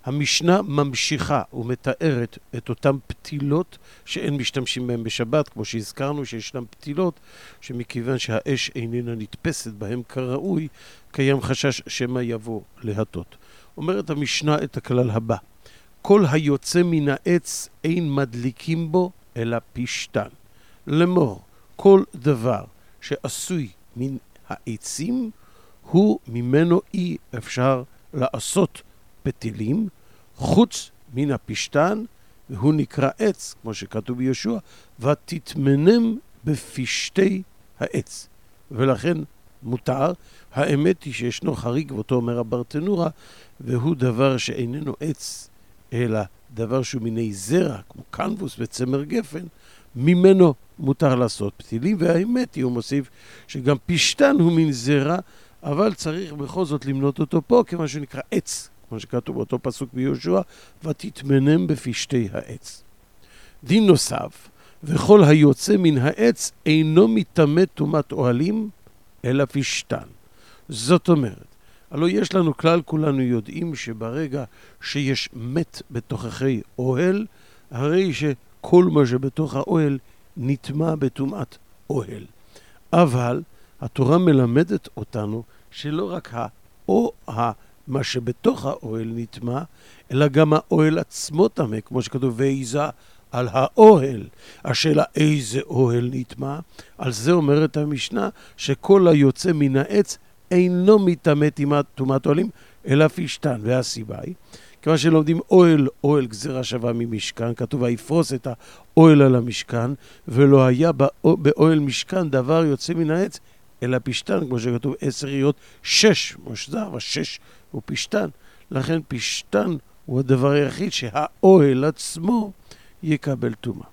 המשנה ממשיכה ומתארת את אותם פתילות שאין משתמשים בהם בשבת, כמו שהזכרנו שישנם פתילות שמכיוון שהאש איננה נתפסת בהם כראוי, קיים חשש שמא יבוא להטות. אומרת המשנה את הכלל הבא: כל היוצא מן העץ אין מדליקים בו אלא פשתן. לאמור, כל דבר שעשוי מן העצים הוא ממנו אי אפשר לעשות פתילים חוץ מן הפשתן, והוא נקרא עץ, כמו שכתוב ביהושע, ותתמנם בפשתי העץ. ולכן מותר. האמת היא שישנו חריג, ואותו אומר הברטנורה, והוא דבר שאיננו עץ, אלא דבר שהוא מיני זרע, כמו קנבוס וצמר גפן, ממנו מותר לעשות פתילים. והאמת היא, הוא מוסיף, שגם פשתן הוא מין זרע, אבל צריך בכל זאת למנות אותו פה, כיוון שהוא נקרא עץ, כמו שכתוב באותו פסוק ביהושע, ותתמנם בפשתי העץ. דין נוסף, וכל היוצא מן העץ אינו מטמא טומאת אוהלים, אלא פשתן. זאת אומרת, הלא יש לנו כלל, כולנו יודעים שברגע שיש מת בתוככי אוהל, הרי שכל מה שבתוך האוהל נטמא בטומאת אוהל. אבל התורה מלמדת אותנו שלא רק מה שבתוך האוהל נטמא, אלא גם האוהל עצמו טמא, כמו שכתוב ויזה על האוהל. השאלה איזה אוהל נטמא? על זה אומרת המשנה שכל היוצא מן העץ אינו מטמא טומאת אוהלים אלא פשתן. והסיבה היא כיוון שלומדים אוהל גזירה שווה ממשכן, כתוב ויפרוס את האוהל על המשכן, ולא היה באוהל משכן דבר יוצא מן העץ אלא פשתן, כמו שכתוב 10 יריות 6 מושזר ו6 הוא פשתן. לכן פשתן הוא הדבר היחיד שהאוהל עצמו יקבל טומאה.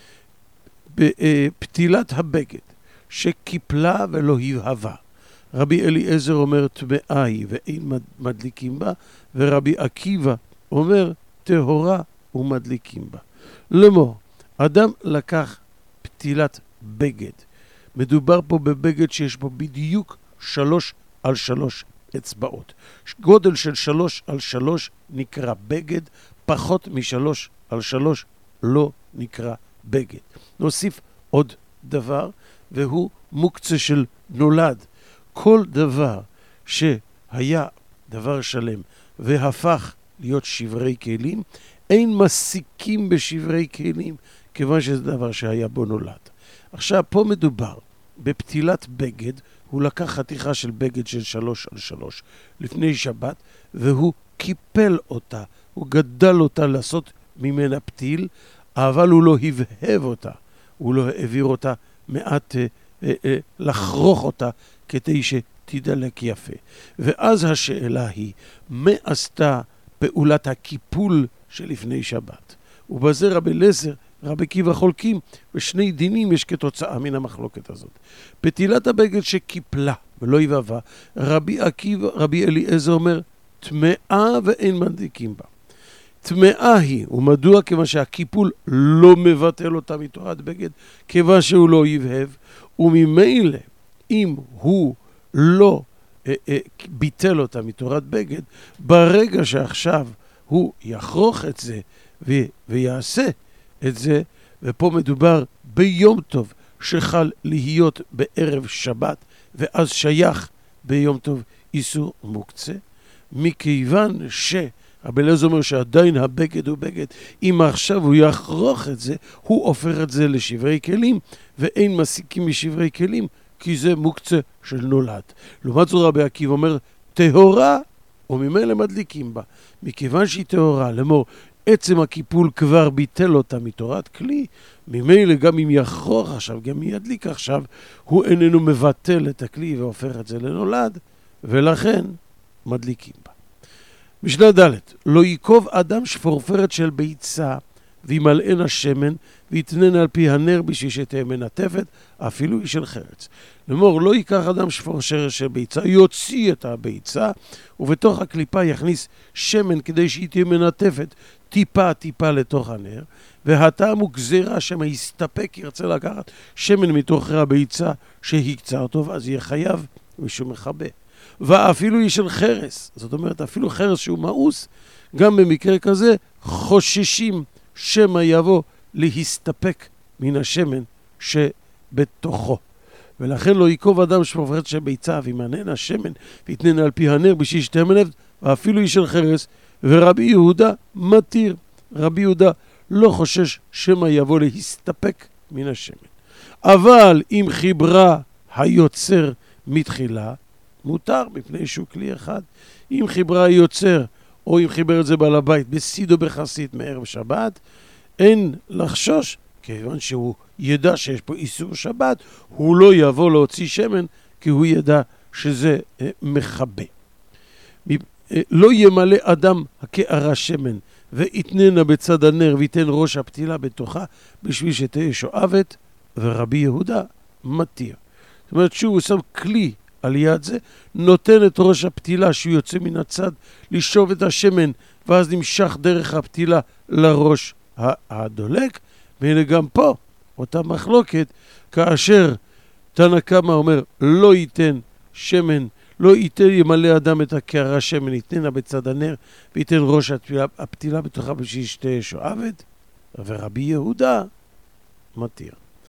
בפתילת הבגד שקיפלה ולא הבהבה, רבי אליעזר אומר טמאה היא ואין מדליקים בה, ורבי עקיבא אומר טהורה ומדליקים בה. לאמור, אדם לקח פתילת בגד, מדובר פה בבגד שיש בו בדיוק 3 על 3 אצבעות. גודל של 3 על 3 נקרא בגד, פחות מ3 על 3 לא נקרא בגד. נוסיף עוד דבר, והוא מוקצה של נולד. כל דבר שהיה דבר שלם והפך להיות שברי כלים, אין מסיקים בשברי כלים, כיוון שזה דבר שהיה בו נולד. עכשיו פה מדובר בפתילת בגד, הוא לקח חתיכה של בגד של 3 על 3 לפני שבת, והוא קיפל אותה, הוא גדל אותה לעשות ממנה פתיל, אבל הוא לא הבהב אותה, הוא לא העביר אותה מעט, לחרוך אותה כדי שתדלק יפה. ואז השאלה היא, מה עשתה פעולת הקיפול שלפני שבת? ובזה רבי אליעזר, רבי עקיבא חולקים, ושני דינים יש כתוצאה מן המחלוקת הזאת. פתילת הבגד שקיפלה ולא הבהבה, רבי אליעזר אומר, טמאה ואין מדליקים בה. טמאה היא, ומדוע? כיוון שהקיפול לא מבטל אותה מתורת בגד, כיוון שהוא לא יבהב, וממילא אם הוא לא ביטל אותה מתורת בגד, ברגע שעכשיו הוא יחרוך את זה ויעשה את זה, ופה מדובר ביום טוב שחל להיות בערב שבת, ואז שייך ביום טוב איסור מוקצה, מכיוון רבי אליעזר אומר שעדיין הבגד הוא בגד, אם עכשיו הוא יחרוך את זה, הוא הופך את זה לשברי כלים, ואין מסיקים משברי כלים, כי זה מוקצה של נולד. לעומת זאת רבי עקיבא אומר, טהורה, וממילא מדליקים בה. מכיוון שהיא טהורה, לאמור, עצם הקיפול כבר ביטל אותה מתורת כלי, ממילא גם אם יחרוך עכשיו, גם אם ידליק עכשיו, הוא איננו מבטל את הכלי והופך את זה לנולד, ולכן מדליקים בה. משנה ד' לא ייקוב אדם שפורפרת של ביצה וימלאנה שמן ויתנן על פי הנר בשביל שתהיה מנטפת, אפילו היא של חרץ. לאמור, לא ייקח אדם שפורפרת של ביצה, יוציא את הביצה ובתוך הקליפה יכניס שמן כדי שהיא תהיה מנטפת טיפה לתוך הנר, והטעם הוא גזירה שמא יסתפק, ירצה לקחת שמן מתוך הביצה שהיא קצר טוב, אז יהיה חייב משום מחבה. ואפילו היא של חרס. זאת אומרת, אפילו חרס שהוא מאוס, גם במקרה כזה חוששים שמא יבוא להסתפק מן השמן שבתוכו. ולכן לא ייקוב אדם שמופרט שביצה וימנן השמן ויתנן על פי הנר בשביל שתי מנב, ואפילו היא של חרס. ורבי יהודה מתיר. רבי יהודה לא חושש שמא יבוא להסתפק מן השמן. אבל אם חיברה היוצר מתחילה, מותר מפני שהוא כלי אחד. אם חיברה היוצר, או אם חיבר את זה בעל הבית בסיד או בחסית מערב שבת, אין לחשוש, כיוון שהוא ידע שיש פה איסור שבת, הוא לא יבוא להוציא שמן, כי הוא ידע שזה מחבא. לא ימלא אדם הקערה שמן, ויתננה בצד הנר, ויתן ראש הפתילה בתוכה, בשביל שתהיה שואבת, ורבי יהודה מתיר. זאת אומרת שהוא שם כלי על יד זה, נותן את ראש הפתילה שהוא יוצא מן הצד, לשאוב את השמן, ואז נמשך דרך הפתילה לראש הדולק. והנה גם פה, אותה מחלוקת, כאשר תנא קמא אומר, לא ייתן שמן, לא ייתן ימלא אדם את הקערה שמן, יתננה בצד הנר, וייתן ראש הפתילה בתוכה בשביל שתהיה שואבת, ורבי יהודה מתיר.